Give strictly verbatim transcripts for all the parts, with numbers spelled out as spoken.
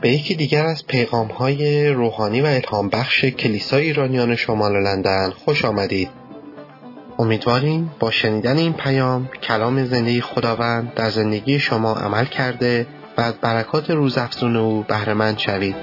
به یکی دیگر از پیغام‌های روحانی و الهام بخش کلیسای ایرانیان شمال لندن خوش آمدید. امیدواریم با شنیدن این پیام کلام زنده خداوند در زندگی شما عمل کرده و از برکات روزافزون او بهره مند شوید.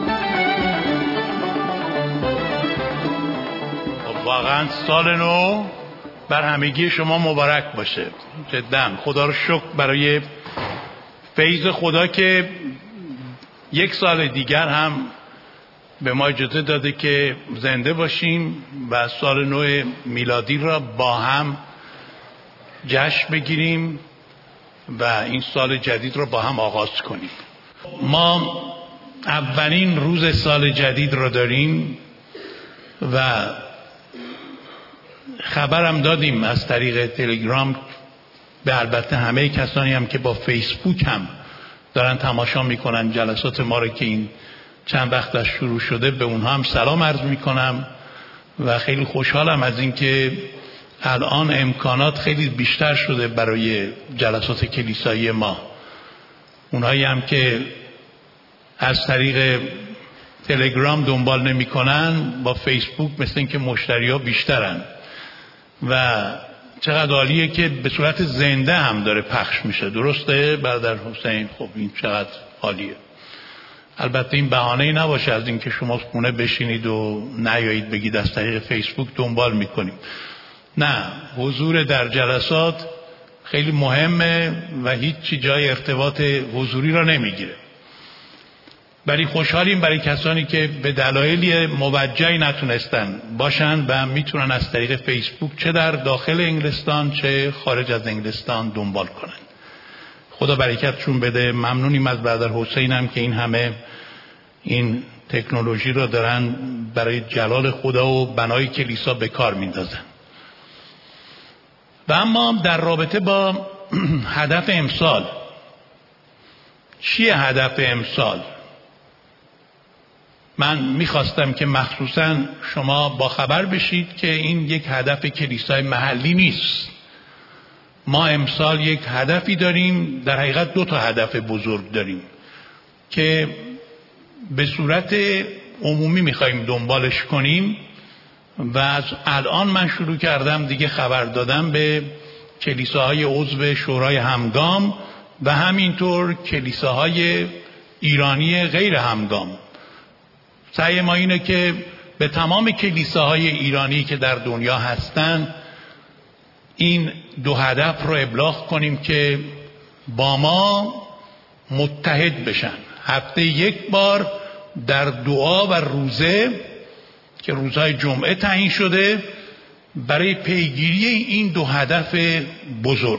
واقعا سال نو بر همگی شما مبارک باشه. جدا خدا رو شکر برای فیض خدا که یک سال دیگر هم به ما اجازه داده که زنده باشیم و سال نو میلادی را با هم جشن بگیریم و این سال جدید را با هم آغاز کنیم. ما اولین روز سال جدید را داریم و خبرم دادیم از طریق تلگرام به البته همه کسانی هم که با فیسبوک هم دارن تماشا میکنن جلسات ما رو که این چند وقت از شروع شده، به اونها هم سلام عرض میکنم و خیلی خوشحالم از این که الان امکانات خیلی بیشتر شده برای جلسات کلیسایی ما. اونهایی هم که از طریق تلگرام دنبال نمیکنن با فیسبوک مثل این که مشتری ها بیشترن و چقدر عالیه که به صورت زنده هم داره پخش میشه. درسته برادر حسین؟ خب این چقدر عالیه. البته این بهانه‌ای نباشه از این که شما خونه بشینید و نیایید بگید از طریق فیسبوک دنبال میکنیم. نه، حضور در جلسات خیلی مهمه و هیچی جای ارتباط حضوری را نمیگیره. ولی خوشحالیم برای کسانی که به دلایلی موجهی نتونستن باشن و میتونن از طریق فیسبوک چه در داخل انگلستان چه خارج از انگلستان دنبال کنن. خدا برکتشون بده. ممنونیم از برادر حسین هم که این همه این تکنولوژی را دارن برای جلال خدا و بنای کلیسا به کار میندازن. و اما در رابطه با هدف امسال، چیه هدف امسال؟ من میخواستم که مخصوصا شما با خبر بشید که این یک هدف کلیسای محلی نیست. ما امسال یک هدفی داریم، در حقیقت دو تا هدف بزرگ داریم که به صورت عمومی میخوایم دنبالش کنیم و از الان من شروع کردم دیگه خبر دادم به کلیساهای عضو شورای همگام و همینطور کلیساهای ایرانی غیر همگام. سعی ما اینه که به تمام کلیساهای ایرانی که در دنیا هستن این دو هدف رو ابلاغ کنیم که با ما متحد بشن. هفته یک بار در دعا و روزه که روزهای جمعه تعیین شده برای پیگیری این دو هدف بزرگ.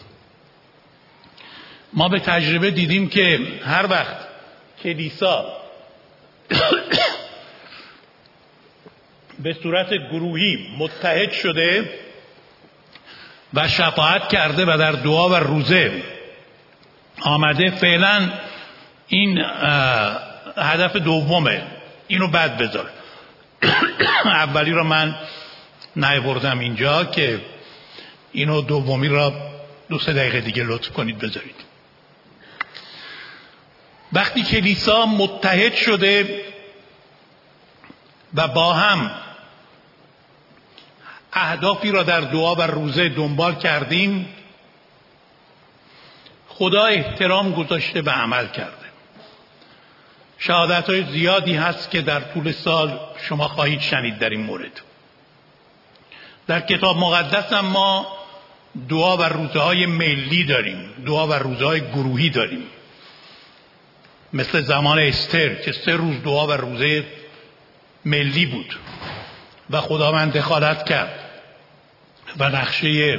ما به تجربه دیدیم که هر وقت کلیسا به صورت گروهی متحد شده و شفاعت کرده و در دعا و روزه آمده، فعلا این هدف دومه، اینو بعد بذار. اولی رو من نیاوردم اینجا که اینو دومی را دو سه دقیقه دیگه لطف کنید بذارید. وقتی کلیسا متحد شده و با هم اهدافی را در دعا و روزه دنبال کردیم، خدا احترام گذاشته و عمل کرده. شهادت‌های زیادی هست که در طول سال شما خواهید شنید در این مورد. در کتاب مقدس هم ما دعا و روزه‌های ملی داریم، دعا و روزه‌های گروهی داریم، مثل زمان استر که سه روز دعا و روزه ملی بود و خداوند دخالت کرد و نقشه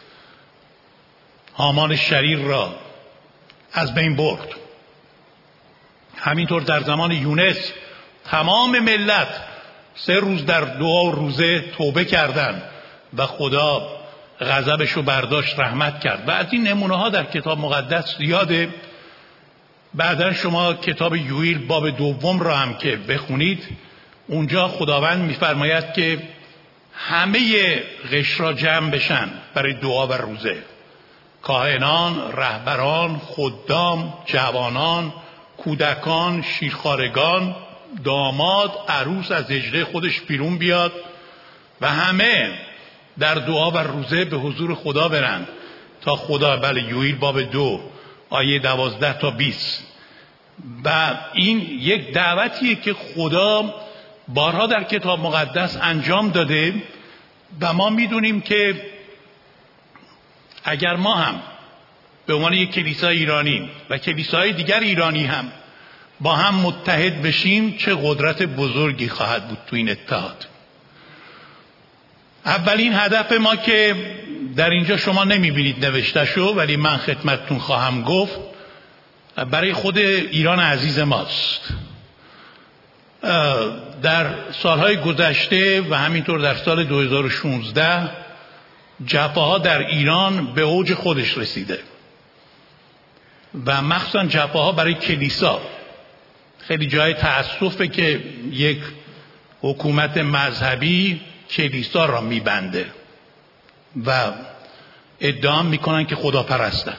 هامان شریر را از بین برد. همینطور در زمان یونس تمام ملت سه روز در دعا و روزه توبه کردند و خدا غضبش رو برداشت، رحمت کرد. و از این نمونه ها در کتاب مقدس زیاده. بعدا شما کتاب یوئیل باب دوم را هم که بخونید، اونجا خداوند میفرماید که همه قشر را جمع بشن برای دعا و روزه. کاهنان، رهبران، خدام، جوانان، کودکان، شیرخوارگان، داماد، عروس از حجره خودش بیرون بیاد و همه در دعا و روزه به حضور خدا برن تا خدا، بله یوئیل باب دو آیه دوازده تا بیست. و این یک دعوتیه که خدا بارها در کتاب مقدس انجام داده و ما میدونیم که اگر ما هم به عنوان یک کلیسای ایرانی و کلیساهای دیگر ایرانی هم با هم متحد بشیم چه قدرت بزرگی خواهد بود تو این اتحاد. اولین هدف ما که در اینجا شما نمیبینید نوشته شو ولی من خدمتتون خواهم گفت، برای خود ایران عزیز ماست. در سالهای گذشته و همینطور در سال دو هزار و شانزده جبهه‌ها در ایران به اوج خودش رسیده و مخصوصا جبهه‌ها برای کلیسا. خیلی جای تأسفه که یک حکومت مذهبی کلیسا را میبنده و ادعا میکنن که خدا پرستن.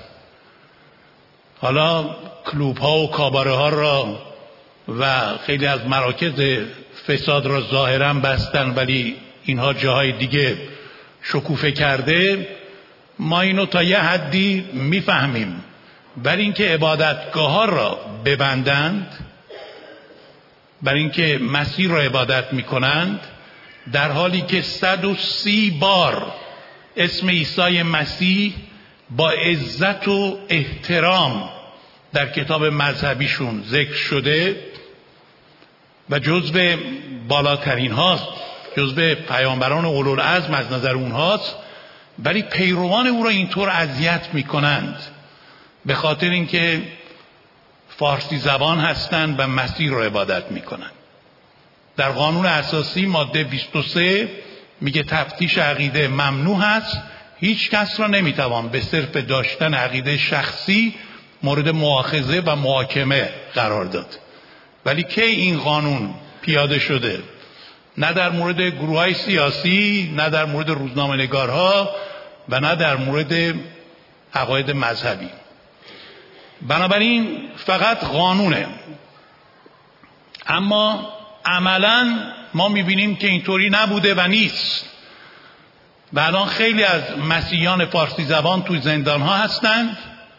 حالا کلوب ها و کاباره ها را و خیلی از مراکز فساد را ظاهرا بستن ولی اینها جاهای دیگه شکوفه کرده. ما اینو تا یه حدی میفهمیم، برای اینکه عبادتگاه ها را ببندند، برای اینکه مسیح را عبادت میکنند، در حالی که صد و سی بار اسم عیسی مسیح با عزت و احترام در کتاب مذهبیشون ذکر شده و جزو بالاترین هاست، جزو پیامبران اولوالعزم از نظر اونهاست، ولی پیروان او را اینطور اذیت میکنند به خاطر اینکه فارسی زبان هستند و مسیح را عبادت میکنند. در قانون اساسی ماده بیست و سه میگه تفتیش عقیده ممنوع هست، هیچ کس را نمیتوان به صرف داشتن عقیده شخصی مورد مؤاخذه و محاکمه قرار داد. ولی کی این قانون پیاده شده؟ نه در مورد گروه‌های سیاسی، نه در مورد روزنامه‌نگارها و نه در مورد عقاید مذهبی. بنابراین فقط قانونه. اما عملاً ما میبینیم که اینطوری نبوده و نیست. و الان خیلی از مسیحیان فارسی زبان توی زندان‌ها هستند.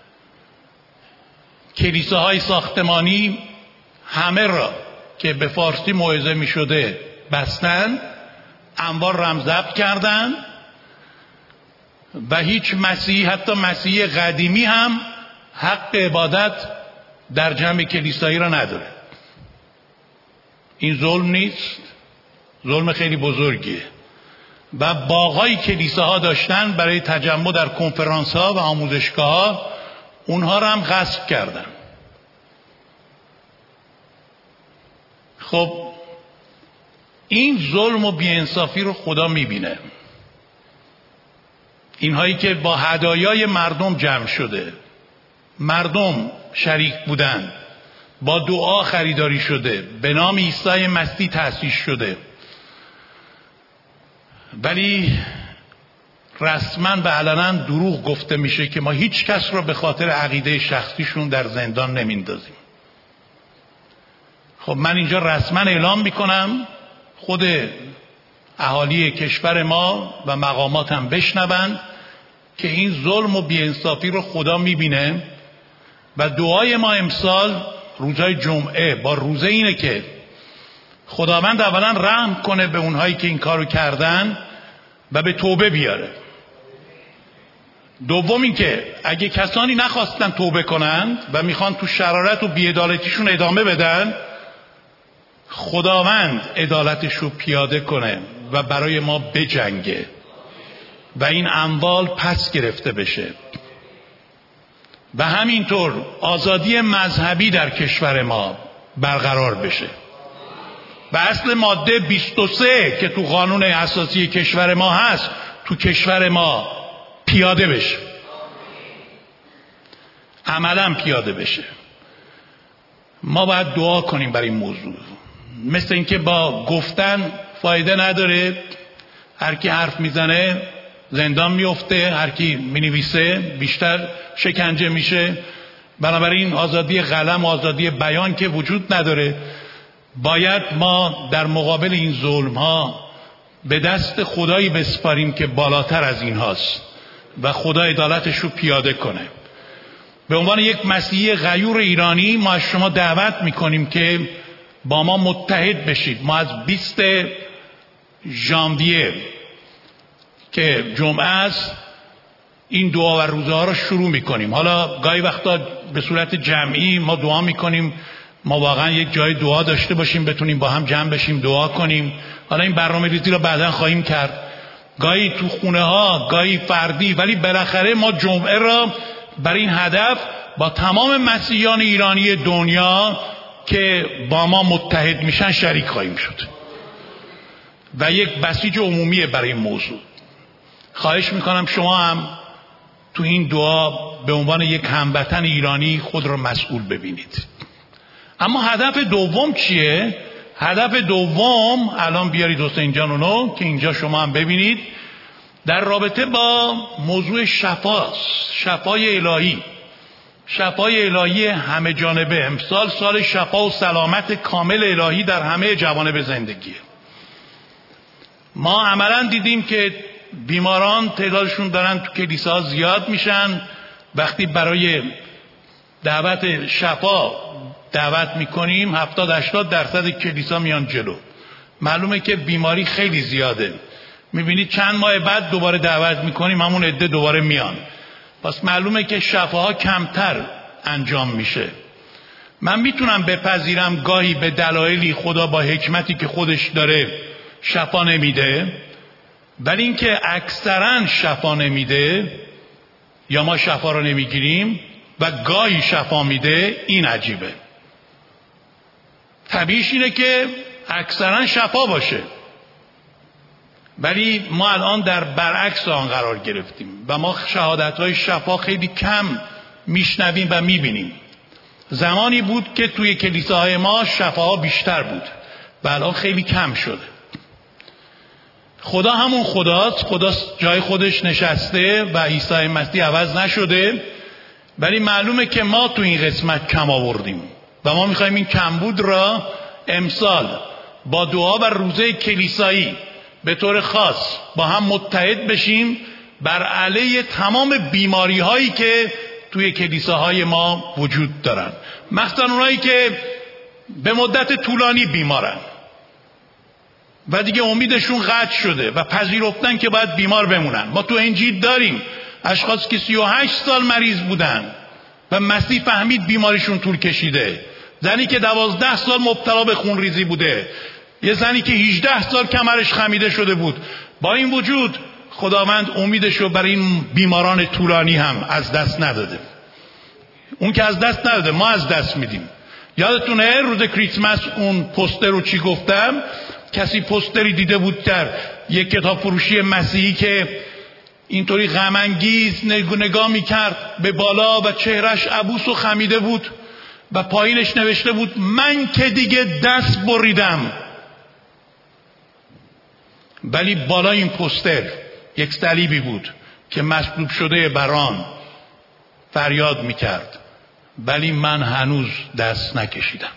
کلیساهای ساختمانی همه را که به فارسی موعظه میشده بستند، انبار را هم ضبط کردند و هیچ مسیحی، حتی مسیحی قدیمی هم حق عبادت در جمع کلیسایی را نداره. این ظلم نیست؟ ظلم خیلی بزرگیه. و باغای کلیساها داشتن برای تجمع در کنفرانس ها و آموزشگاه ها، اونها را هم غصب کردن. خب این ظلم و بی‌انصافی رو خدا میبینه. اینهایی که با هدایای مردم جمع شده، مردم شریک بودن، با دعا خریداری شده، به نام عیسی مسیح تأسیس شده، ولی رسما و علنا دروغ گفته میشه که ما هیچ کس رو به خاطر عقیده شخصیشون در زندان نمیندازیم. خب من اینجا رسما اعلام میکنم، خود اهالی کشور ما و مقامات هم بشنوند که این ظلم و بی‌انصافی رو خدا میبینه و دعای ما امسال روزهای جمعه با روزه اینه که خداوند اولا رحم کنه به اونهایی که این کارو کردن و به توبه بیاره. دوم این که اگه کسانی نخواستن توبه کنند و میخوان تو شرارت و بی‌عدالتیشون ادامه بدن، خداوند عدالتش رو پیاده کنه و برای ما بجنگه و این اموال پس گرفته بشه و همینطور آزادی مذهبی در کشور ما برقرار بشه و اصل ماده بیست و سه که تو قانون اساسی کشور ما هست تو کشور ما پیاده بشه، عملا پیاده بشه. ما باید دعا کنیم برای این موضوع. مثل اینکه با گفتن فایده نداره، هر کی حرف میزنه زندان میفته، هر کی مینویسه بیشتر شکنجه میشه. بنابراین آزادی قلم و آزادی بیان که وجود نداره. باید ما در مقابل این ظلم ها به دست خدایی بسپاریم که بالاتر از این هاست و خدا عدالتش رو پیاده کنه. به عنوان یک مسیحی غیور ایرانی ما از شما دعوت میکنیم که با ما متحد بشید. ما از بیست ژانویه که جمعه است این دعا و روزه ها رو شروع میکنیم. حالا گاهی وقتا به صورت جمعی ما دعا میکنیم، ما واقعا یک جای دعا داشته باشیم بتونیم با هم جمع بشیم دعا کنیم. حالا این برنامه ریزی رو بعدا خواهیم کرد، گاهی تو خونه ها، گاهی فردی، ولی بالاخره ما جمعه را برای این هدف با تمام مسیحیان ایرانی دنیا که با ما متحد میشن شریک خواهیم شد و یک بسیج عمومی برای این موضوع. خواهش میکنم شما هم تو این دعا به عنوان یک هموطن ایرانی خود را مسئول ببینید. اما هدف دوم چیه؟ هدف دوم الان بیارید حسین جان اونو که اینجا شما هم ببینید، در رابطه با موضوع شفاست، شفای الهی، شفای الهی همه جانبه. امسال سال شفا و سلامت کامل الهی در همه جوانب زندگیه. ما عملا دیدیم که بیماران تعدادشون دارن تو کلیسا زیاد میشن. وقتی برای دعوت شفا دعوت میکنیم هفتاد هشتاد درصد کلیسا میان جلو. معلومه که بیماری خیلی زیاده. میبینید چند ماه بعد دوباره دعوت میکنیم همون عده دوباره میان. پس معلومه که شفاها کمتر انجام میشه. من میتونم بپذیرم گاهی به دلایلی خدا با حکمتی که خودش داره شفا نمیده، ولی اینکه اکثرا شفا نمیده یا ما شفا رو نمیگیریم و گاهی شفا میده، این عجیبه. طبیعیش اینه که اکثرا شفا باشه، ولی ما الان در برعکس آن قرار گرفتیم و ما شهادت‌های شفا خیلی کم میشنویم و میبینیم. زمانی بود که توی کلیساهای ما شفاها بیشتر بود و الان خیلی کم شده. خدا همون خداست، خدا جای خودش نشسته و عیسی مسیح عوض نشده، ولی معلومه که ما تو این قسمت کم آوردیم و ما میخوایم این کمبود را امسال با دعا و روزه کلیسایی به طور خاص با هم متحد بشیم بر علیه تمام بیماری هایی که توی کلیساهای ما وجود دارن، مخصوصا اونایی که به مدت طولانی بیمارن و دیگه امیدشون قطع شده و پذیرفتن که باید بیمار بمونن. ما تو انجیل داریم اشخاص که سی و هشت سال مریض بودن و مسیح فهمید بیماریشون طول کشیده. زنی که دوازده سال مبتلا به خونریزی بوده، یه زنی که هجده سال کمرش خمیده شده بود. با این وجود خداوند امیدشو برای این بیماران طولانی هم از دست نداده. اون که از دست نداده، ما از دست میدیم. یادتونه روز کریسمس اون پوستر رو چی گفتم؟ کسی پوستری دیده بود در یک کتاب فروشی مسیحی که اینطوری غم انگیز نگاه میکرد به بالا و چهرش عبوس و خمیده بود و پایینش نوشته بود من که دیگه دست بریدم. ولی بالا این پوستر یک صلیبی بود که مصلوب شده بران فریاد میکرد ولی من هنوز دست نکشیدم.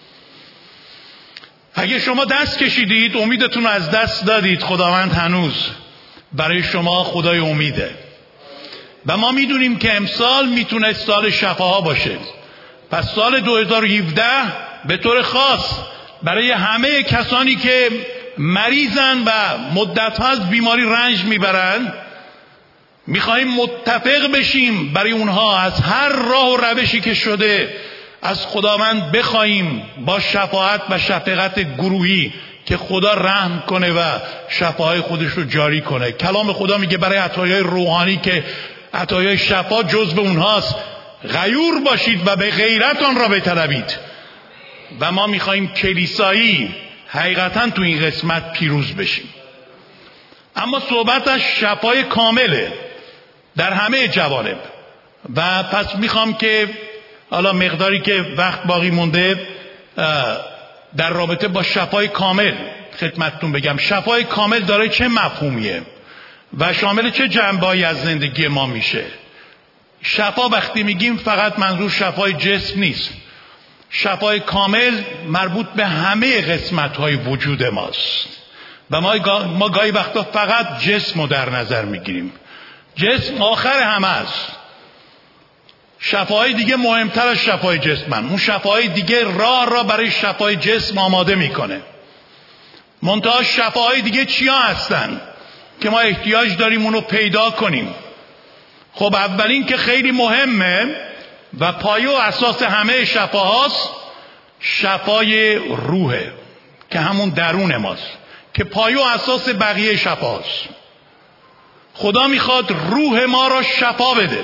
اگه شما دست کشیدید، امیدتون رو از دست دادید، خداوند هنوز برای شما خدای امیده و ما میدونیم که امسال میتونه سال شفاها باشه. پس سال دو هزار و هفده به طور خاص برای همه کسانی که مریضن و مدت‌ها از بیماری رنج میبرن میخواهیم متفق بشیم برای اونها از هر راه و روشی که شده از خداوند بخواهیم با شفاعت و شفقت گروهی که خدا رحم کنه و شفاهای خودش رو جاری کنه. کلام خدا میگه برای عطایای روحانی که عطایای شفا جزو اونهاست غیور باشید و به غیرت آن را بطلبید. و ما میخواهیم کلیسایی حقیقتا تو این قسمت پیروز بشیم. اما صحبتش شفای کامله در همه جوانب و پس میخوام که حالا مقداری که وقت باقی مونده در رابطه با شفای کامل خدمتتون بگم. شفای کامل داره چه مفهومیه و شامل چه جنبه‌ای از زندگی ما میشه؟ شفا وقتی میگیم فقط منظور شفای جسم نیست. شفای کامل مربوط به همه قسمت‌های وجود ماست و ما ما گاهی وقتا فقط جسم رو در نظر میگیریم. جسم آخر همه است. شفاهای دیگه مهمتر از شفای جسمن. اون شفاهای دیگه راه را برای شفای جسم آماده میکنه. منتها شفاهای دیگه چیا هستن که ما احتیاج داریم اونو پیدا کنیم؟ خب اولین که خیلی مهمه و پایه و اساس همه شفاهاست، شفای روحه که همون درون ماست، که پایه و اساس بقیه شفاست. خدا میخواد روح ما را شفا بده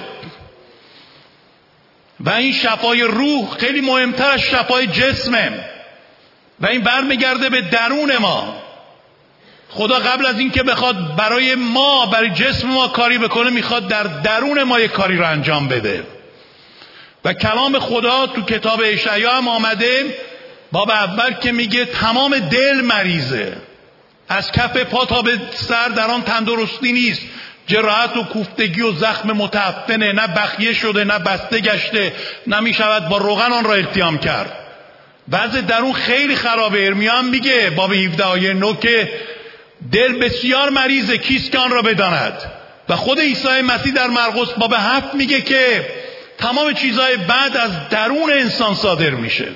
و این شفای روح خیلی مهمتر از شفای جسمه و این برمیگرده به درون ما. خدا قبل از این که بخواد برای ما، برای جسم ما کاری بکنه، میخواد در درون ما یک کاری رو انجام بده و کلام خدا تو کتاب اشعیا هم آمده، باب اول که میگه تمام دل مریضه، از کف پا تا به سر در آن تندرستی نیست، جراحت و کوفتگی و زخم متعفنه، نه بخیه شده نه بسته گشته، نه میشود با روغن آن را التیام کرد. وضع درون خیلی خرابه. ارمیا هم میگه باب هفده آیه نه که دل بسیار مریضه، کیست که آن را بداند. و خود عیسی مسیح در مرقس باب هفت میگه که تمام چیزهای بد از درون انسان صادر میشه.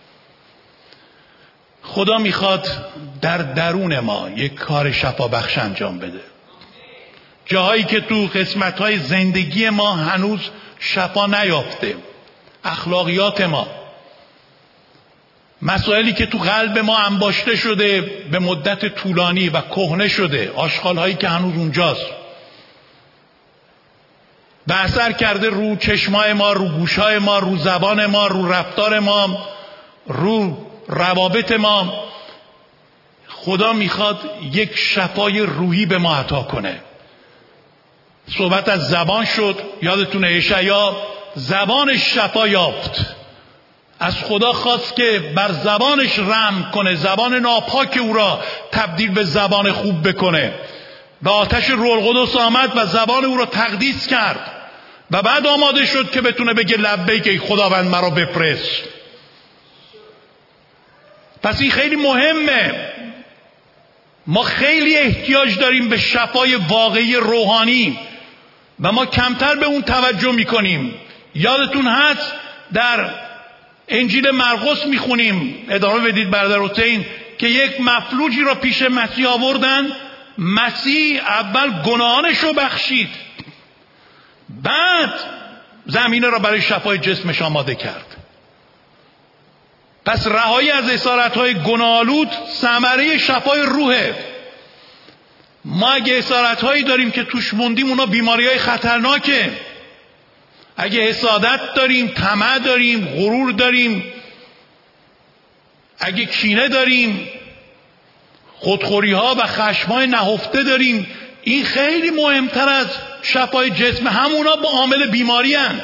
خدا میخواد در درون ما یک کار شفا بخش انجام بده. جاهایی که تو قسمت‌های زندگی ما هنوز شفا نیافته، اخلاقیات ما، مسائلی که تو قلب ما انباشته شده به مدت طولانی و کهنه شده، آشغال‌هایی که هنوز اونجاست و اثر کرده رو چشمای ما، رو گوشای ما، رو زبان ما، رو رفتار ما، رو روابط ما. خدا میخواد یک شفای روحی به ما عطا کنه. صحبت از زبان شد، یادتونه اشعیا زبانش شفا یافت، از خدا خواست که بر زبانش رحم کنه، زبان ناپاک او را تبدیل به زبان خوب بکنه و آتش روح القدس آمد و زبان او را تقدیس کرد و بعد آماده شد که بتونه بگه لبیک ای خداوند مرا بفرست. پس این خیلی مهمه. ما خیلی احتیاج داریم به شفای واقعی روحانی و ما کمتر به اون توجه میکنیم. یادتون هست در انجیل مرقس میخونیم، ادامه بدید برادر حسین، که یک مفلوجی را پیش مسیح آوردن. مسیح اول گناهانش رو بخشید، بعد زمینه را برای شفای جسمش آماده کرد. پس رهایی از اسارت‌های گناه‌آلود ثمره شفای روحه. ما اگه اسارت‌هایی داریم که توش موندیم، اونا بیماری‌های خطرناکه. اگه حسادت داریم، طمع داریم، غرور داریم، اگه کینه داریم، خودخوری‌ها و خشم‌های نهفته داریم، این خیلی مهمتر از شفای جسم. همونا با عامل بیماری هستند.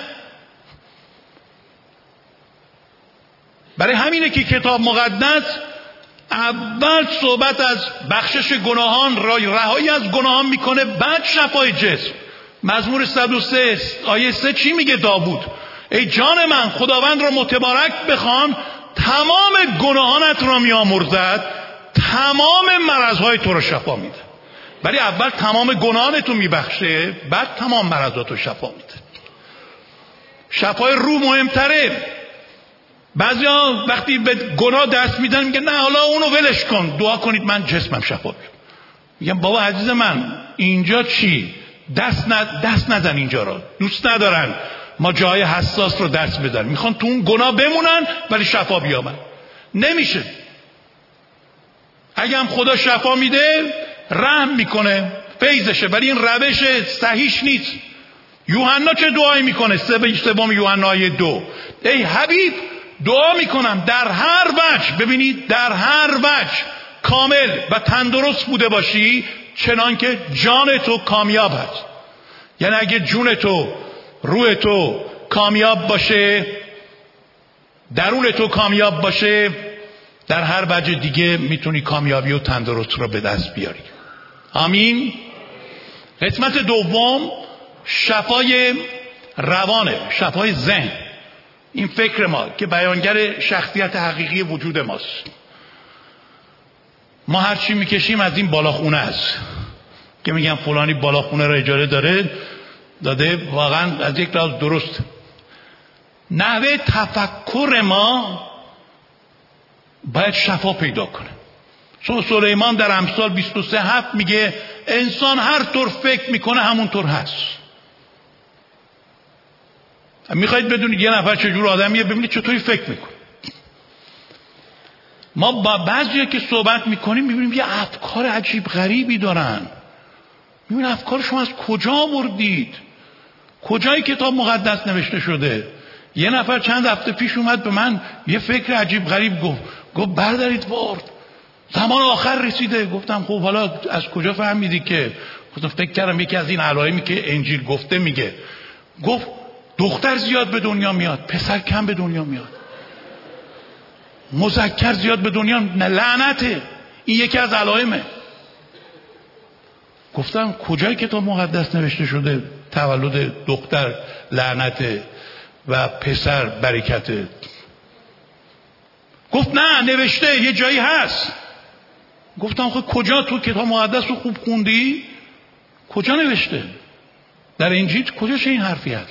برای همینه که کتاب مقدس اول صحبت از بخشش گناهان، رهایی از گناهان میکنه، بعد شفای جسم. مزمور صد و سه آیه سه چی میگه داوود؟ ای جان من خداوند را متبارک بخوان، تمام گناهانت را میامرزد، تمام مرضهای تو را شفا میده. ولی اول تمام گناهانتو میبخشه، بعد تمام مرضاتو شفا میده. شفای روح مهمتره. بعضیا وقتی به گناه دست میدن میگن نه حالا اونو ولش کن، دعا کنید من جسمم شفا بشه. میگم بابا عزیز من، اینجا چی؟ دست ن... دست نزن اینجا رو. دوست ندارن ما جای حساس رو دست بزنیم، میخوان تو اون گناه بمونن ولی شفا بیامن. نمیشه. اگه هم خدا شفا میده رحم میکنه، فیضشه، ولی این روش صحیحش نیست. یوحنا چه دعایی میکنه؟ سوم یوحنا دو، ای حبیب دعا میکنم در هر وجه، ببینید در هر وجه کامل و تندرست بوده باشی، چنان که جان تو کامیاب هست. یعنی اگه جون تو، روح تو کامیاب باشه، درون تو کامیاب باشه، در هر وجه دیگه میتونی کامیابی و تندرست رو به دست بیاری. آمین. قسمت دوم شفای روانه، شفای ذهن، این فکر ما که بیانگر شخصیت حقیقی وجود ماست. ما هر چی میکشیم از این بالاخونه است که میگن فلانی بالاخونه را اجاره داره داده، واقعا از یک لحاظ درست. نحوه تفکر ما باید شفا پیدا کنه. چون سلیمان در امثال بیست و سه هفت میگه انسان هر طور فکر میکنه همونطور هست. میخواید بدونید یه نفر چجور آدمیه، ببینید چطوری فکر میکنه. ما با بعضیا که صحبت میکنیم میبینیم یه افکار عجیب غریبی دارن. میبینید افکار شما از کجا بردید؟ کجای کتاب مقدس نوشته شده؟ یه نفر چند هفته پیش اومد به من یه فکر عجیب غریب گفت گفت بردارید وارد زمان آخر رسیده. گفتم خب حالا از کجا فهمیدی که؟ گفتم فکر کردم یکی از این علائمی که انجیل گفته میگه. گفت دختر زیاد به دنیا میاد، پسر کم به دنیا میاد، مذکر زیاد به دنیا، نه لعنته، این یکی از علائمه. گفتم کجای کتاب مقدس نوشته شده تولد دختر لعنته و پسر برکته؟ گفت نه نوشته یه جایی هست. گفتم خب کجا؟ تو کتاب مقدس رو خوب خوندی؟ کجا نوشته؟ در انجیل کجاش این حرفی هست؟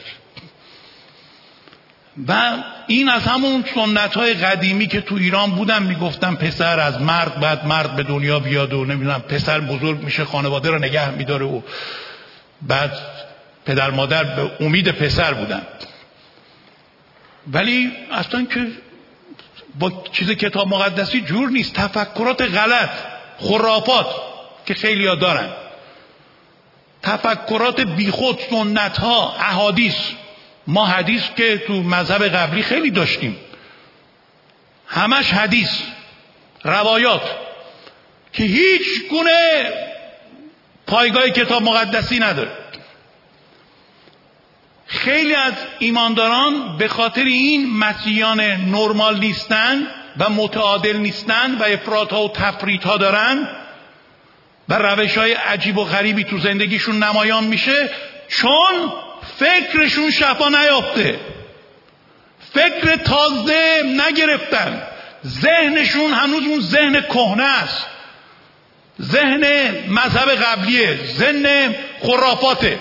و این از همون سنت های قدیمی که تو ایران بودن میگفتن پسر از مرد بعد مرد به دنیا بیاد و نمیدونم پسر بزرگ میشه خانواده رو نگه میداره و بعد پدر مادر به امید پسر بودن. ولی اصلا که با چیز کتاب مقدسی جور نیست. تفکرات غلط، خرافات که خیلی ها دارن، تفکرات بیخود، سنت ها، احادیث. ما حدیث که تو مذهب قبلی خیلی داشتیم، همش حدیث، روایات که هیچ گونه پایگاه کتاب مقدسی نداره. خیلی از ایمانداران به خاطر این مسیحیان نرمال نیستن و متعادل نیستن و افراط‌ها و تفریط‌ها دارن و روش‌های عجیب و غریبی تو زندگیشون نمایان میشه، چون فکرشون شفا نیافته، فکر تازه نگرفتن، ذهنشون هنوز اون ذهن کهنه است، ذهن مذهب قبلیه، ذهن خرافاته،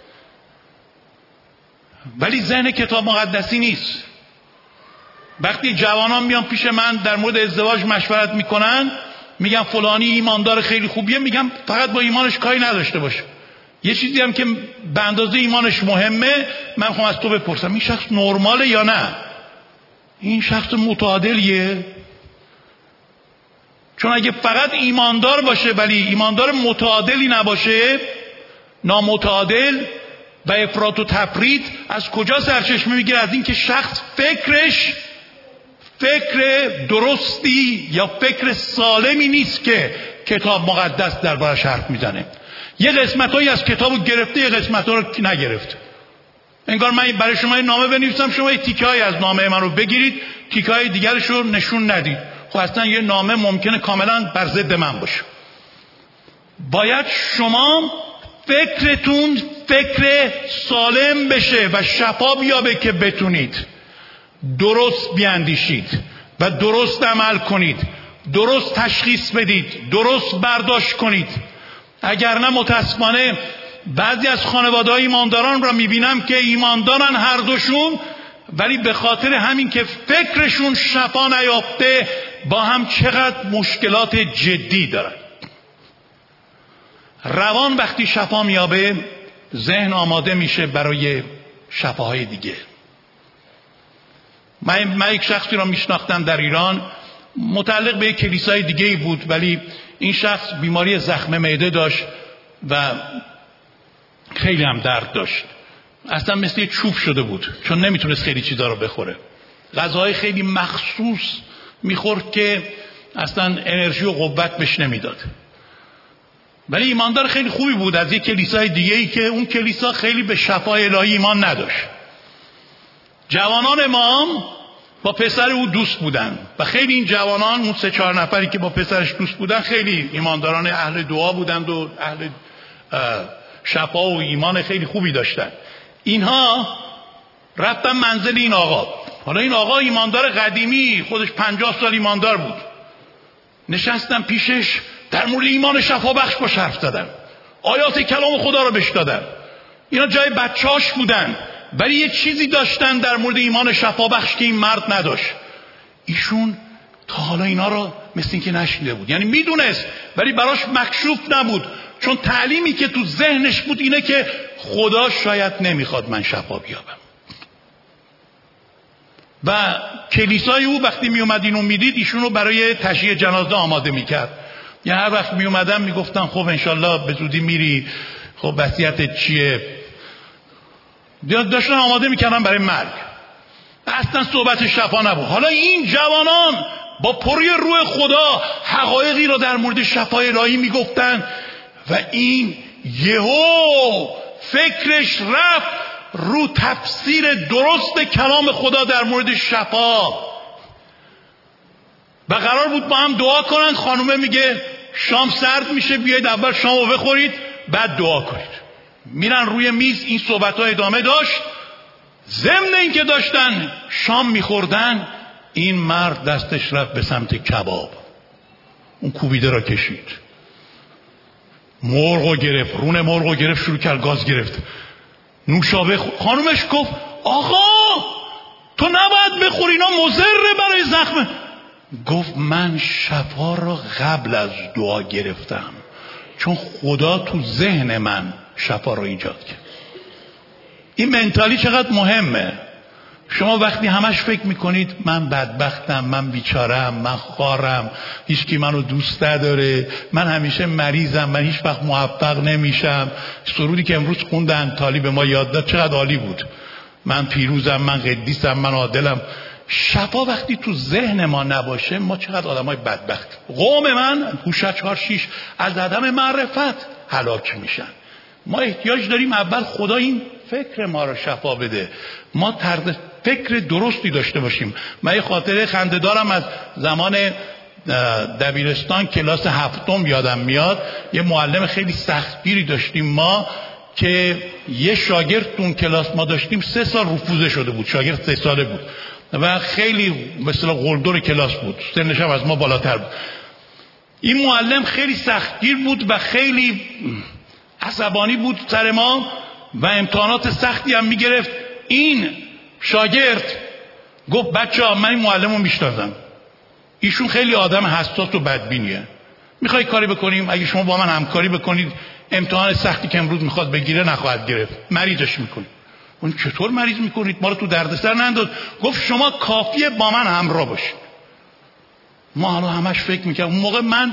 ولی ذهن کتاب مقدسی نیست. وقتی جوانان میان پیش من در مورد ازدواج مشورت میکنن، میگن فلانی ایماندار خیلی خوبیه، میگم فقط با ایمانش کاری نداشته باشه. یه چیزی هم که به اندازه ایمانش مهمه، من خواهم از تو بپرسم این شخص نرماله یا نه؟ این شخص متعادلیه؟ چون اگه فقط ایماندار باشه ولی ایماندار متعادلی نباشه، نامتعادل و افراط و تفرید، از کجا سرچشمه میگیره؟ از این که شخص فکرش فکر درستی یا فکر سالمی نیست که کتاب مقدس دربارش حرف میزنه. یه قسمتایی از کتابو گرفته، یه قسمت‌ها رو نگرفته. انگار من برای شما نامه بنویسم، شما یه تیکه‌ای از نامه من رو بگیرید، تیکه‌های دیگرش رو نشون ندید. خب اصلا یه نامه ممکنه کاملا بر ضد من باشه. باید شما فکرتون فکر سالم بشه و شفا بیابه که بتونید درست بیاندیشید و درست عمل کنید، درست تشخیص بدید، درست برداشت کنید. اگر نه متاسفانه بعضی از خانواده‌های ایمانداران را میبینم که ایماندارن هر دوشون، ولی به خاطر همین که فکرشون شفا نیافته با هم چقدر مشکلات جدی دارن. روان وقتی شفا میابه، ذهن آماده میشه برای شفاهای دیگه. من, من یک شخصی را میشناختم در ایران، متعلق به یک کلیسای دیگه ای بود، ولی این شخص بیماری زخم معده داشت و خیلی هم درد داشت. اصلا مثل یک چوب شده بود، چون نمیتونست خیلی چیزا رو بخوره. غذاهای خیلی مخصوص میخورد که اصلا انرژی و قوت بهش نمیداد. ولی ایماندار خیلی خوبی بود از یک کلیسای دیگه ای که اون کلیسا خیلی به شفای الهی ایمان نداشت. جوانان ما با پسر او دوست بودن و خیلی این جوانان، اون سه چهار نفری که با پسرش دوست بودن، خیلی ایمانداران اهل دعا بودند و اهل شفا و ایمان خیلی خوبی داشتن. اینها رفتن منزل این آقا. حالا این آقا ایماندار قدیمی، خودش پنجاه سال ایماندار بود. نشستن پیشش، در مورد ایمان شفابخش با حرف زدن، آیات کلام خدا رو بهش دادن. اینا جای بچه‌هاش بودن، ولی یه چیزی داشتن در مورد ایمان شفابخش که این مرد نداشت. ایشون تا حالا اینا رو مثل این که نشنیده بود، یعنی میدونست ولی براش مکشوف نبود، چون تعلیمی که تو ذهنش بود اینه که خدا شاید نمیخواد من شفا بیابم. و کلیسای او وقتی می اومد اینو میدید، ایشون رو برای تشییع جنازه آماده میکرد. یعنی هر وقت می اومدن میگفتن خب انشالله به زودی میری، خب وصیتت چیه؟ داشتن آماده میکردن برای مرگ. اصلا صحبت شفا نبود. حالا این جوانان با پری روح خدا حقایقی رو در مورد شفای الهی میگفتن و این یهو فکرش رفت رو تفسیر درست کلام خدا در مورد شفا و قرار بود با هم دعا کنن. خانومه میگه شام سرد میشه، بیاید اول شام رو بخورید بعد دعا کنید. میرن روی میز، این صحبت ها ادامه داشت. ضمن این که داشتن شام میخوردن، این مرد دستش رفت به سمت کباب، اون کوبیده را کشید، مرغو گرفت، رون مرغو گرفت، شروع کرد گاز گرفت، نوشابه خورد. خانومش گفت آقا تو نباید بخوری، اینا مضره برای زخم. گفت من شفا را قبل از دعا گرفتم، چون خدا تو ذهن من شفا را ایجاد کرد. این منتالی چقدر مهمه. شما وقتی همش فکر میکنید من بدبختم، من بیچارم، من خارم، هیچکی منو دوست نداره، من همیشه مریضم، من هیچ وقت موفق نمیشم. سرودی که امروز خوندن تالی به ما یاد داد چقدر عالی بود. من پیروزم، من قدیسم، من عادلم. شفا وقتی تو ذهن ما نباشه، ما چقدر آدمای بدبخت. قوم من هوشع چهار شیش از عدم معرفت هلاک میشن. ما احتیاج داریم اول خدا این فکر ما رو شفا بده، ما طرز فکر درستی داشته باشیم. من یه خاطره خنده دارم از زمان دبیرستان، کلاس هفتم یادم میاد. یه معلم خیلی سختگیری داشتیم ما که یه شاگرد تو اون کلاس ما داشتیم سه سال رفوزه شده بود، شاگرد سه ساله بود و خیلی مثلا قلدر کلاس بود، سنش هم از ما بالاتر بود. این معلم خیلی سختگیر بود و خیلی عصبانی بود سر ما و امتحانات سختی هم میگرفت. این شاگرد گفت بچه ها من این معلم رو میشناسم، ایشون خیلی آدم حساس و بدبینیه، میخوای کاری بکنیم؟ اگه شما با من همکاری بکنید امتحان سختی که امروز میخواد بگیره نخواهد گرفت، مریضش میکنید. اون چطور مریض میکنید؟ ما رو تو دردسر ننداز. گفت شما کافیه با من همراه باشید. ما حالا همش فکر میکنم، اون موقع من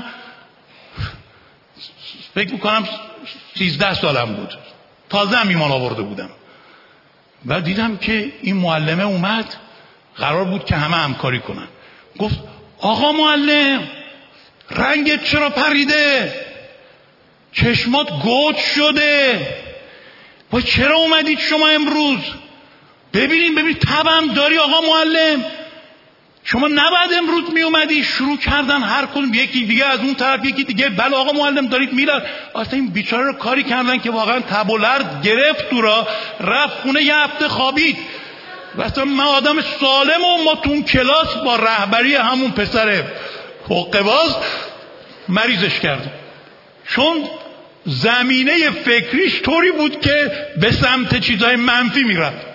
فکر میکنم سیزده سالم بود، تازه هم ایمان آورده بودم و دیدم که این معلمه اومد، قرار بود که همه همکاری کنن. گفت آقا معلم رنگت چرا پریده؟ چشمات گود شده، وای چرا اومدید شما امروز؟ ببینیم ببینیم تبم داری آقا معلم، شما نباید امروز می اومدی. شروع کردن هر کدوم یکی دیگه از اون طرف یکی دیگه، بله آقا معلم دارید میلاد. اصلا این بیچاره رو کاری کردن که واقعا تب و لرز گرفت تو را، رفت خونه یه هفته خوابید. و اصلا من آدم سالم و ما تو اون کلاس با رهبری همون پسر حقه‌باز مریضش کردیم، چون زمینه فکریش طوری بود که به سمت چیزهای منفی میرفت.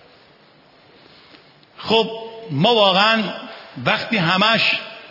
خب ما واقعا وقتی همش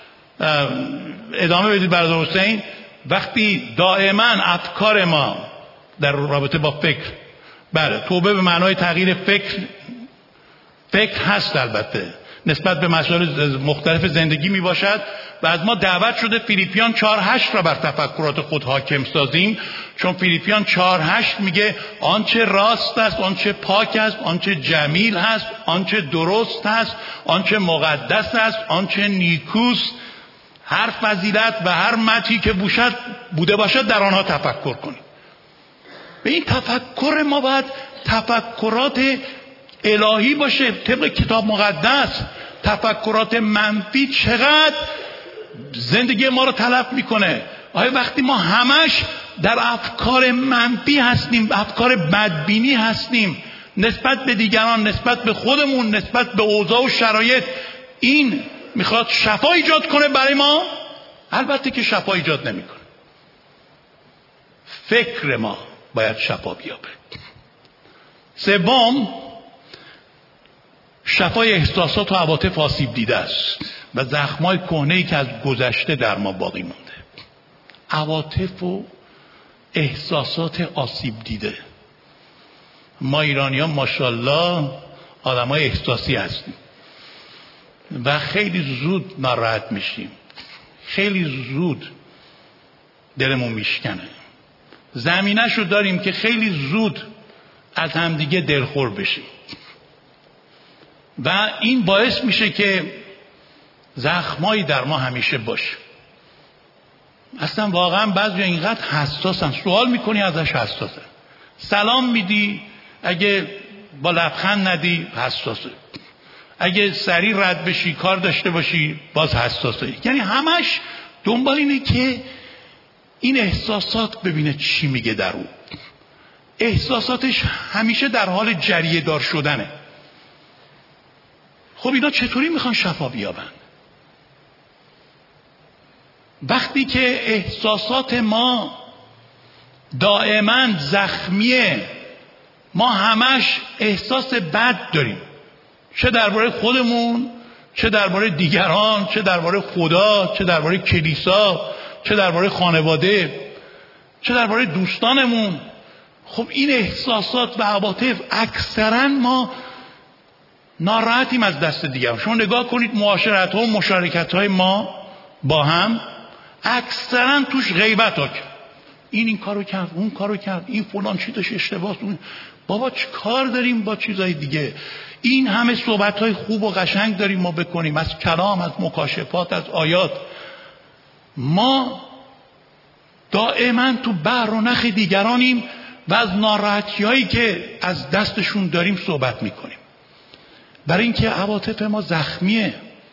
ادامه بدید برادر حسین، وقتی دائما افکار ما در رابطه با فکر، بله توبه به معنای تغییر فکر، فکر هست البته نسبت به مسائل مختلف زندگی می باشد و از ما دعوت شده فیلیپیان چهار هشت را بر تفکرات خود حاکم سازیم، چون فیلیپیان چهار هشت میگه آنچه راست است، آنچه پاک است، آنچه جمیل هست، آنچه درست است، آنچه مقدس است، آنچه نیکوست، هر فضیلت و هر مدحی که باشد بوده باشد در آنها تفکر کنیم. به این تفکر ما باید تفکرات الهی باشه طبق کتاب مقدس. تفکرات منفی چقدر زندگی ما رو تلف میکنه. آیا وقتی ما همش در افکار منفی هستیم، افکار بدبینی هستیم، نسبت به دیگران، نسبت به خودمون، نسبت به اوضاع و شرایط، این میخواد شفا ایجاد کنه برای ما؟ البته که شفا ایجاد نمیکنه. فکر ما باید شفا بیابه. سوم، شفای احساسات و عواطف آسیب دیده است و زخمای کهنه‌ای که از گذشته در ما باقی مونده. عواطف و احساسات آسیب دیده. ما ایرانیان ماشاءالله آدمای احساسی هستیم و خیلی زود ناراحت میشیم، خیلی زود دلمون میشکنه. زمینه‌شو داریم که خیلی زود از همدیگه دلخور بشیم و این باعث میشه که زخمایی در ما همیشه باشه. اصلا واقعا بعضی اینقدر حساسن، سوال میکنی ازش حساسه، سلام میدی اگه با لبخند ندی حساسه، اگه سریع رد بشی کار داشته باشی باز حساسه. یعنی همش دنبال اینه که این احساسات ببینه چی میگه در اون. احساساتش همیشه در حال جریه دار شدنه. خب اینا چطوری میخوان شفا بیابن؟ وقتی که احساسات ما دائما زخمیه، ما همش احساس بد داریم، چه درباره خودمون، چه درباره دیگران، چه درباره خدا، چه درباره کلیسا، چه درباره خانواده، چه درباره دوستانمون. خب این احساسات و عواطف اکثرا ما ناراحتیم از دست دیگران. شما نگاه کنید معاشرت ها و مشارکت های ما با هم اکثرا توش غیبت ها کرد، این این کارو کرد، اون کارو کرد، این فلان چی داشت اشتباه. بابا چه کار داریم با چیزای دیگه؟ این همه صحبت های خوب و قشنگ داریم ما بکنیم، از کلام، از مکاشفات، از آیات. ما دائما تو بحر و نخ دیگرانیم و از ناراحتی هایی که از دستشون داریم صحبت میکنیم، برای اینکه عواطف ما زخمیه.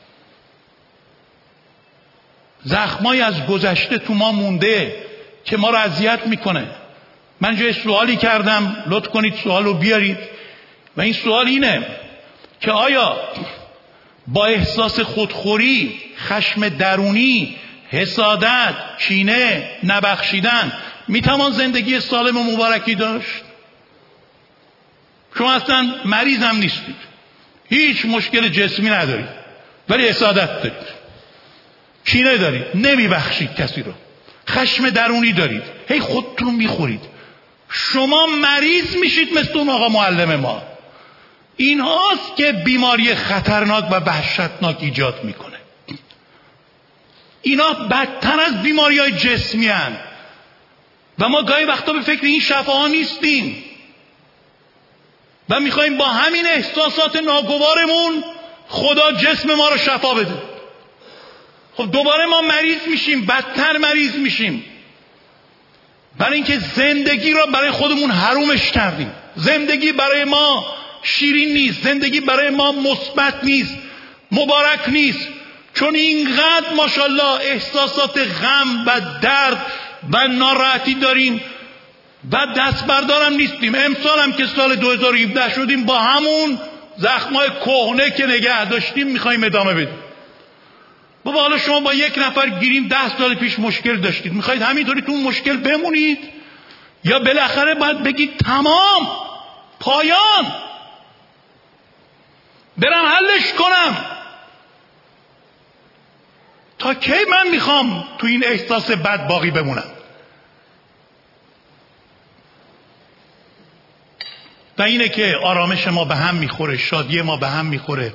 زخمای از گذشته تو ما مونده که ما رو اذیت میکنه. من جای سوالی کردم، لطف کنید سوال رو بیارید، و این سوال اینه که آیا با احساس خودخوری، خشم درونی، حسادت، کینه، نبخشیدن میتوان زندگی سالم و مبارکی داشت؟ شما اصلا مریض هم نیستید، هیچ مشکل جسمی ندارید، ولی حسادت دارید، کینه دارید، نمیبخشید کسی رو، خشم درونی دارید، هی خودتون رو میخورید. شما مریض میشید مثل اون آقا معلم ما. این هاست که بیماری خطرناک و وحشتناک ایجاد میکنه. اینا بدتر از بیماری های جسمی هن. و ما گاهی وقتا به فکر این شفاها نیستیم و میخواییم با همین احساسات ناگوارمون خدا جسم ما رو شفا بده. خب دوباره ما مریض میشیم، بدتر مریض میشیم، برای اینکه زندگی را برای خودمون حرومش کردیم. زندگی برای ما شیرین نیست، زندگی برای ما مثبت نیست، مبارک نیست، چون اینقدر ماشاءالله احساسات غم و درد و ناراحتی داریم و دست بردارم نیستیم. امسال هم که سال دو هزار و هفده شدیم با همون زخمای کهنه که نگه داشتیم میخوایم ادامه بدیم. بابا حالا شما با یک نفر گیریم ده سال پیش مشکل داشتید، میخواید همینطوری تو مشکل بمونید یا بالاخره باید بگید تمام، پایان، برم حلش کنم؟ تا کی من میخوام تو این احساس بد باقی بمونم؟ و اینه که آرامش ما به هم میخوره، شادی ما به هم میخوره،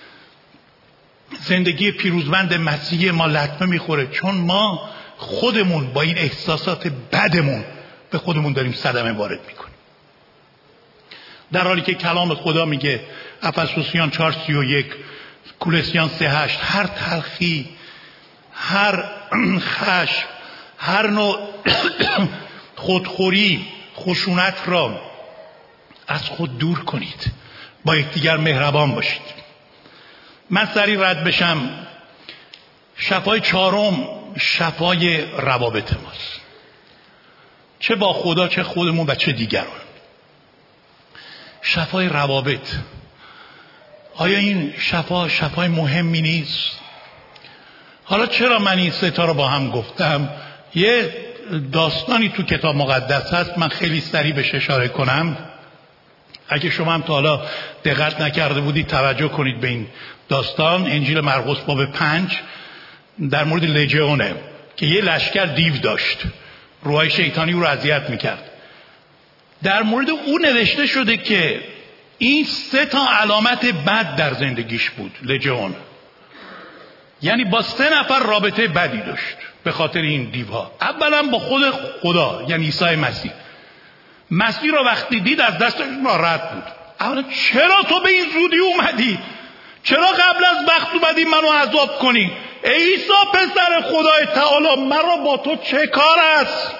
زندگی پیروزمند مسیحی ما لطمه میخوره، چون ما خودمون با این احساسات بدمون به خودمون داریم صدمه وارد میکنیم. در حالی که کلام خدا میگه افسوسیان چهار سی و یک، کولوسیان سه هشت، هر تلخی، هر خشم، هر نوع خودخوری، خشونت را از خود دور کنید، با یکدیگر مهربان باشید. من سریع رد بشم. شفای چهارم شفای روابط ماست، چه با خدا، چه خودمون و چه دیگران. شفای روابط. آیا این شفا شفای مهمی نیست؟ حالا چرا من این سه تا رو با هم گفتم؟ یه داستانی تو کتاب مقدس هست، من خیلی سریع بهش اشاره کنم. اگه شما هم تا حالا دقت نکرده بودید توجه کنید به این داستان. انجیل مرقس باب پنج در مورد لژیونه که یه لشکر دیو داشت، روحای شیطانی او رو اذیت میکرد. در مورد او نوشته شده که این سه تا علامت بد در زندگیش بود. لژیون یعنی با سه نفر رابطه بدی داشت به خاطر این دیوها. اولا با خود خدا یعنی عیسی مسیح. مسیح را وقتی دید از دستش ناراحت بود. اولا چرا تو به این زودی اومدی؟ چرا قبل از وقت اومدی منو عذاب کنی؟ ای عیسی پسر خدای تعالی، مرا با تو چه کار است؟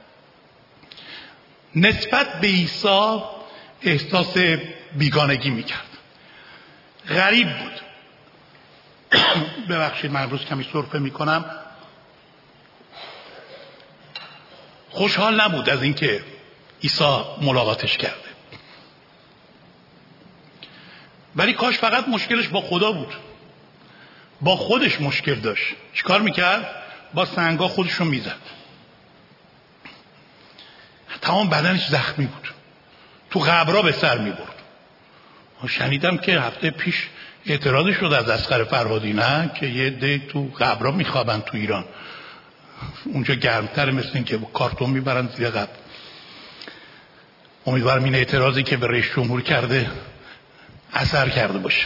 نسبت به عیسی احساس بیگانگی میکرد. غریب بود. ببخشید من امروز کمی سرفه میکنم. خوشحال نبود از اینکه عیسی ملاقاتش کرده. ولی کاش فقط مشکلش با خدا بود. با خودش مشکل داشت. چیکار میکرد؟ با سنگا خودشو میزد. تمام بدنش زخمی بود. تو قبرا به سر میبرد. شنیدم که هفته پیش اعتراض شد از اصغر فرهادی، نه که یه عده تو قبرا میخوابن تو ایران. اونجا گرمتره، مثل این که کارتون میبرن زیر قبر. امیدوارم این اعتراضی که به رئیس جمهور کرده اثر کرده باشه.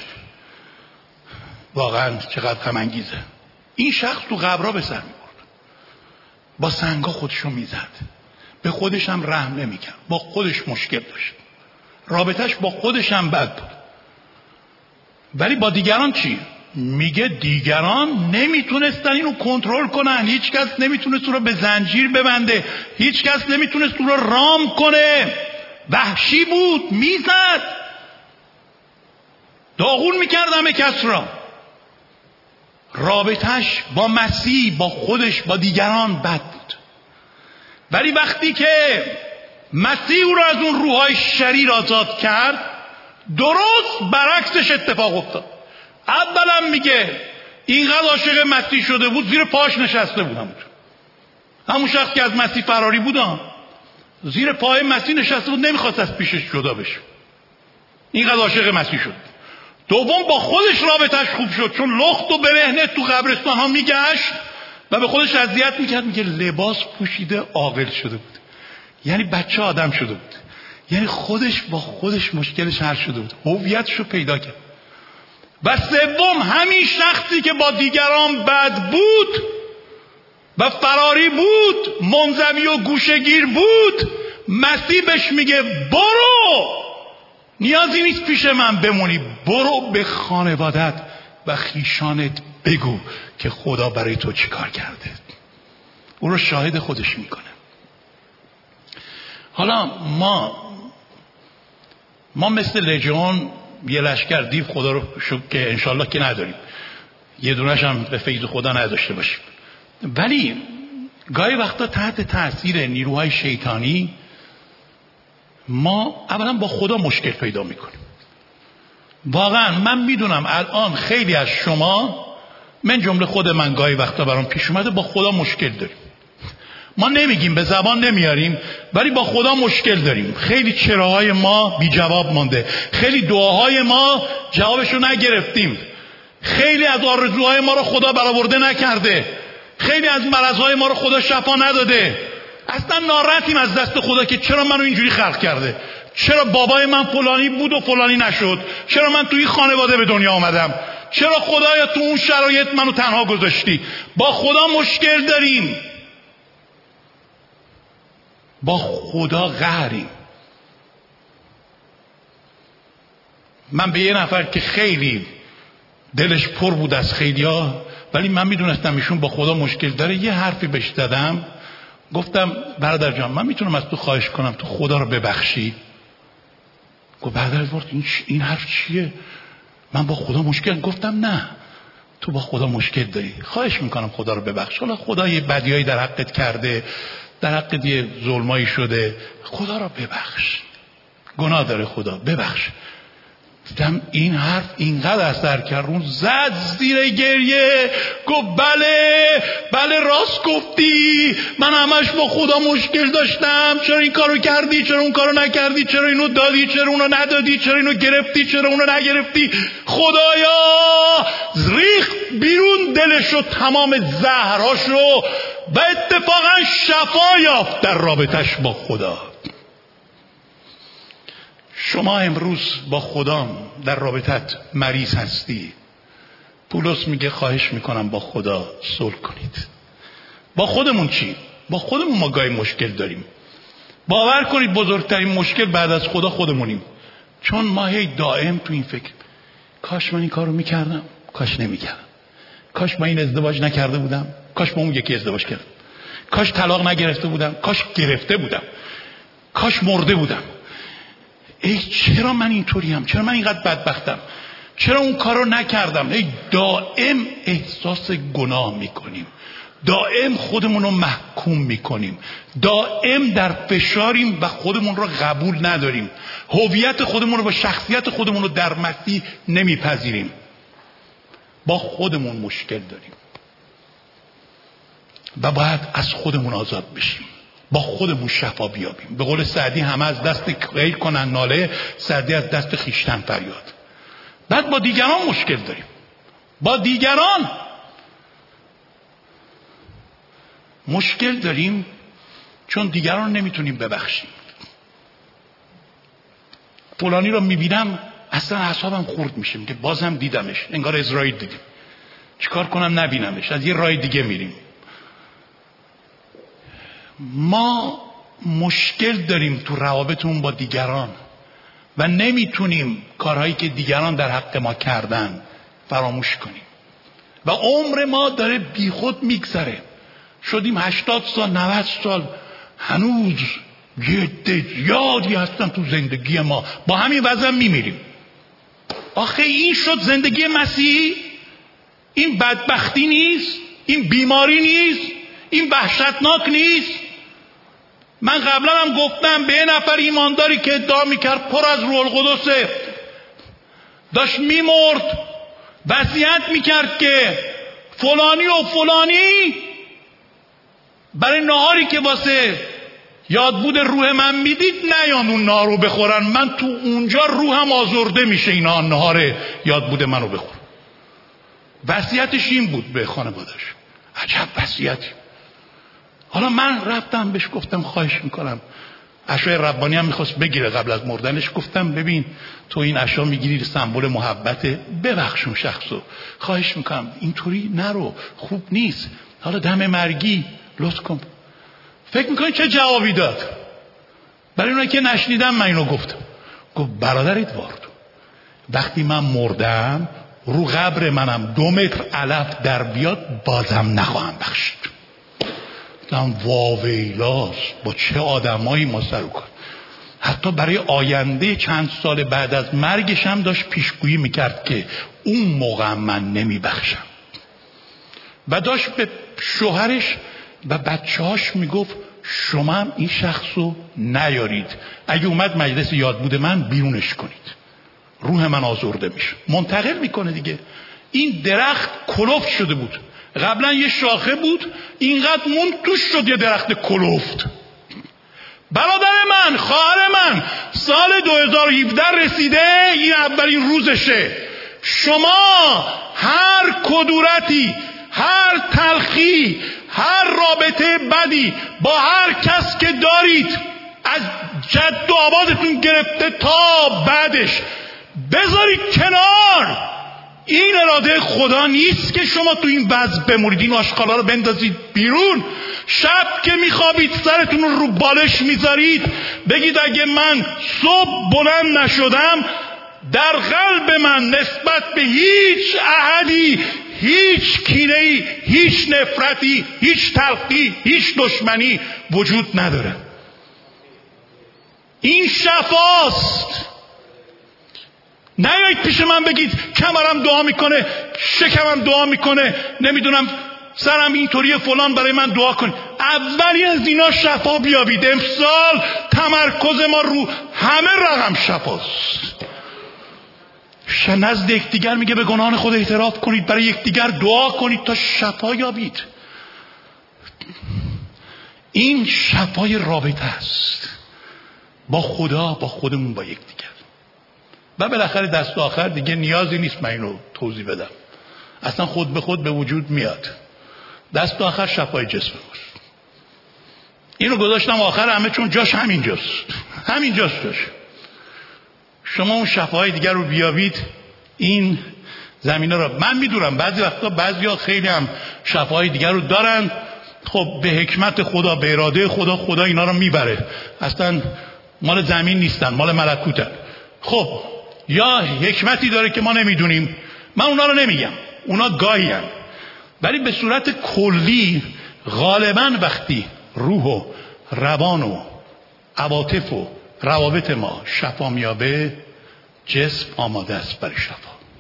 واقعا چقدر غم انگیزه. این شخص تو قبرا به سر میبرد، با سنگا خودشو میزد، به خودش هم رحم نمیکرد، با خودش مشکل داشت، رابطش با خودش هم بد بود. ولی با دیگران چی؟ میگه دیگران نمیتونستن اینو کنترل کنن. هیچ کس نمیتونست اون رو به زنجیر ببنده، هیچ کس نمیتونست اون رو رام کنه. وحشی بود، میزد، داغون میکرد همه کس را. رابطش با مسیح، با خودش، با دیگران بد بود. ولی وقتی که مسیح او را از اون روحای شریر آزاد کرد، درست برعکسش اتفاق افتاد. اولا میگه اینقدر عاشق مسیح شده بود زیر پاش نشسته بود. همون همون شخص که از مسیح فراری بود زیر پای مسیح نشسته بود، نمیخواست از پیشش جدا بشه. اینقدر عاشق مسیح شد. دوم با خودش رابطش خوب شد، چون لخت و برهنه تو قبرستان ها میگشت و به خودش اذیت میکرد. میگه لباس پوشیده عاقل شده بود، یعنی بچه آدم شده بود، یعنی خودش با خودش مشکلش حل شده بود، هویتش رو پیدا کرد. و سوم همین شخصی که با دیگران بد بود و فراری بود، منزوی و گوشه‌گیر بود، مسیح بهش میگه برو، نیازی نیست پیش من بمونی، برو به خانوادت و خیشانت بگو که خدا برای تو چی کار کرده. او رو شاهد خودش میکنه. حالا ما ما مثل لژیون یه لشکر دیو خدا رو شکر که انشالله که نداریم، یه دونش هم به فیض خدا نداشته باشیم، ولی گاهی وقتا تحت تاثیر نیروهای شیطانی ما اولا با خدا مشکل پیدا میکنیم. واقعا من میدونم الان خیلی از شما، من جمله خود من، گاهی وقتا برام پیش اومده با خدا مشکل داریم. ما نمیگیم، به زبان نمیاریم، ولی با خدا مشکل داریم. خیلی چراهای ما بی جواب مانده، خیلی دعاهای ما جوابشو نگرفتیم، خیلی از آرزوهای ما رو خدا برآورده نکرده، خیلی از مرضهای ما رو خدا شفا نداده. اصلا ناراحتیم از دست خدا که چرا منو اینجوری خلق کرده، چرا بابای من فلانی بود و فلانی نشد، چرا من توی خانواده به دنیا آمدم، چرا خدایا تو اون شرایط منو تنها گذاشتی. با خدا مشکل داریم، با خدا قهریم. من به یه نفر که خیلی دلش پر بود از خیلیا، ولی من میدونستم ایشون با خدا مشکل داره، یه حرفی بهش زدم، گفتم برادر جان من میتونم از تو خواهش کنم تو خدا رو ببخشی؟ گفت برادر ادوارد این, این حرف چیه؟ من با خدا مشکل. گفتم نه، تو با خدا مشکل داری، خواهش میکنم خدا رو ببخش. حالا خدا یه بدیایی در حقت کرده، در حقت یه ظلمایی شده، خدا رو ببخش. گناه داره خدا، ببخش. دیدم این حرف اینقدر اثر کرد، اون زد زیر گریه، گفت بله بله راست گفتی، من همش با خدا مشکل داشتم، چرا این کارو کردی، چرا اون کارو نکردی، چرا اینو دادی، چرا اونو ندادی، چرا اینو گرفتی، چرا اونو نگرفتی. خدایا ریخت بیرون دلشو، تمام زهرهاشو، و اتفاقا شفا یافت در رابطش با خدا. شما امروز با خدا در رابطت مریض هستی، پولس میگه خواهش میکنم با خدا صلح کنید. با خودمون چی؟ با خودمون ما گاهی مشکل داریم. باور کنید بزرگترین مشکل بعد از خدا خودمونیم، چون ما هی دائم تو این فکر، کاش من این کارو میکردم، کاش نمیکردم، کاش من این ازدواج نکرده بودم، کاش با اون یکی ازدواج کردم، کاش طلاق نگرفته بودم، کاش گرفته بودم، کاش مرده بودم. ای چرا من اینطوریم، چرا من اینقدر بدبختم، چرا اون کارو نکردم. ای دائم احساس گناه میکنیم، دائم خودمون رو محکوم میکنیم، دائم در فشاریم و خودمون رو قبول نداریم، هویت خودمون رو با شخصیت خودمون رو در مسیح نمیپذیریم. با خودمون مشکل داریم و باید از خودمون آزاد بشیم، با خودمون شفا بیابیم. به قول سعدی همه از دست غیر کنن ناله، سعدی از دست خیشتن فریاد. بعد با دیگران مشکل داریم، با دیگران مشکل داریم چون دیگران نمیتونیم ببخشیم. فلانی رو میبینم اصلا اعصابم خورد میشه، میگه بازم دیدمش، انگار اسرائیل دیدیم، چیکار کنم نبینمش، از یه راه دیگه میریم. ما مشکل داریم تو روابطمون با دیگران و نمیتونیم کارهایی که دیگران در حق ما کردن فراموش کنیم و عمر ما داره بیخود میگذره. شدیم هشتاد سال نود سال، هنوز یه یادی هستن تو زندگی ما، با همین وضع میمیریم. آخه این شد زندگی مسیحی؟ این بدبختی نیست؟ این بیماری نیست؟ این وحشتناک نیست؟ من قبلا هم گفتم به یه نفر ایمانداری که ادعا میکرد پر از روح القدسه، داشت میمرد، وصیت میکرد که فلانی و فلانی برای نهاری که واسه یادبود روح من میدید نیان اون نهار رو بخورن، من تو اونجا روحم آزرده میشه اینا نهار یادبود منو بخور. وصیتش این بود به خانواده‌اش. عجب وصیتی. حالا من رفتم بهش گفتم خواهش میکنم، عشای ربانی هم میخواست بگیره قبل از مردنش، گفتم ببین تو این عشا میگیری سمبل محبته، ببخشون شخصو، خواهش میکنم اینطوری نرو، خوب نیست، حالا دم مرگی لطف کن. فکر میکنی چه جوابی داد؟ برای اونایی که نشنیدم من اینو گفتم. گفت برادر ادوارد، وقتی من مردم رو قبر منم دو متر علف در بیاد بازم نخواهم بخشید. گفتم واویلاس، با چه آدمایی ما سر و کار. حتی برای آینده چند سال بعد از مرگش هم داشت پیشگویی میکرد که اون موقع من نمیبخشم و داشت به شوهرش و بچه‌هاش میگفت شما هم این شخصو نیارید، اگه اومد مجلس یادبود من بیرونش کنید، روح من آزرده میشه. منتقل میکنه دیگه. این درخت کلفت شده بود، قبلا یه شاخه بود، اینقدر مون توش شد یه درخت کلفت. برادر من، خواهر من، سال دو هزار و هفده رسیده، این اولین روزشه. شما هر کدورتی، هر تلخی، هر رابطه بدی با هر کس که دارید، از جد و آبادتون گرفته تا بعدش، بذارید کنار. این اراده خدا نیست که شما تو این وضع بمونید، این آشغالا رو بندازید بیرون. شب که میخوابید سرتون رو رو بالش میذارید، بگید اگه من صبح بلند نشدم، در قلب من نسبت به هیچ احدی هیچ کینه‌ای، هیچ نفرتی، هیچ تلخی، هیچ دشمنی وجود نداره. این شفاست. نیایید پیش من بگید کمرم دعا میکنه، شکمم دعا میکنه، نمیدونم سرم اینطوریه فلان، برای من دعا کن. اولی از اینا شفا بیابید. امسال تمرکز ما رو همه رقم شفاست. نزد یکدیگر میگه به گناهان خود اعتراف کنید، برای یکدیگر دعا کنید تا شفا یابید. این شفای رابطه است با خدا، با خودمون، با یکدیگر. و بالاخره دست آخر دیگه نیازی نیست من اینو توضیح بدم، اصلا خود به خود به وجود میاد. دست آخر شفای جسم ماست. اینو گذاشتم آخر همه چون جاش همینجاست، همینجاست جاش. شما اون شفاهای دیگر رو بیابید، این زمینه رو. من میدونم بعضی وقتا بعضیا خیلی هم شفاهای دیگر رو دارن، خب به حکمت خدا، به اراده خدا، خدا اینا رو میبره، اصلا مال زمین نیستن، مال ملکوتن. خب یا حکمتی داره که ما نمیدونیم، من اونا رو نمیگم، اونا گاهی هن. ولی به صورت کلی غالبا وقتی روح و روان و عواطف و روابط ما شفا میابه، جسم آماده است برای شفا.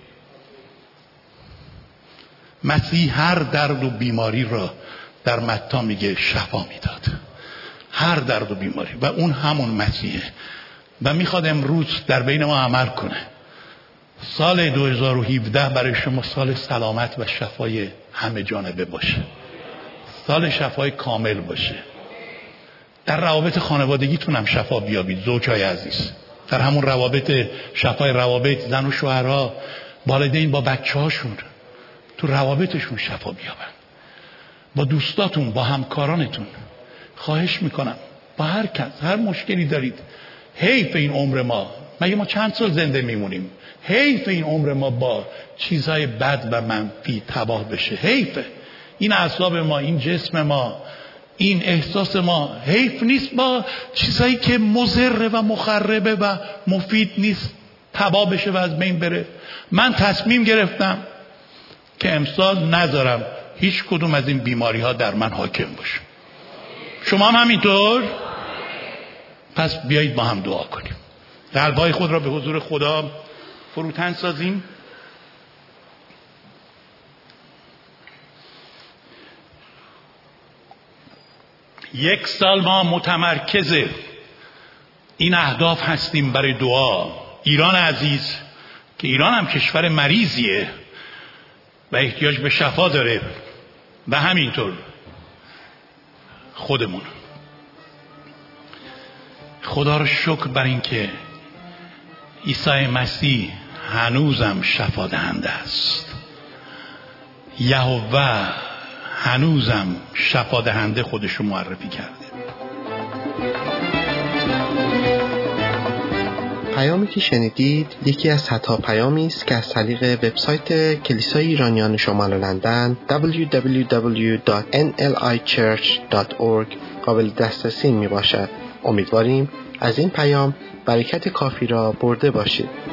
مسیح هر درد و بیماری را در متی میگه شفا میداد، هر درد و بیماری، و اون همون مسیحه و میخواد امروز در بین ما عمل کنه. سال دو هزار و هفده برای شما سال سلامت و شفای همه جانبه باشه، سال شفای کامل باشه. در روابط خانوادگیتون هم شفا بیابید زوجهای عزیز، در همون روابط شفای روابط زن و شوهرها، والدین با بچه هاشون، تو روابطشون شفا بیابن، با دوستاتون، با همکارانتون. خواهش میکنم با هر کس هر مشکلی دارید، حیف این عمر ما، مگه ما چند سال زنده میمونیم؟ حیف این عمر ما با چیزهای بد و منفی تباه بشه، حیفه. این اعصاب ما، این جسم ما، این احساس ما، حیف نیست با چیزایی که مضر و مخربه و مفید نیست تباه بشه و از بین بره. من تصمیم گرفتم که امسال نذارم هیچ کدوم از این بیماری ها در من حاکم باشه. شما هم همینطور؟ پس بیایید با هم دعا کنیم، قلب‌های خود را به حضور خدا فروتن سازیم. یک سال ما متمرکز این اهداف هستیم برای دعا. ایران عزیز که ایران هم کشور مریضیه و احتیاج به شفا داره، و همینطور خودمون. خدا رو شکر بر این که عیسی مسیح هنوزم شفا دهنده است. یهوه هنوزم شفا دهنده خودش رو معرفی کرده. پیامی که شنیدید یکی از صدها پیامی است که از طریق وبسایت کلیسای ایرانیان شمال لندن دبلیو دبلیو دبلیو دات ان ال آی چرچ دات اورگ قابل دسترسی می باشد. امیدواریم از این پیام برکت کافی را برده باشید.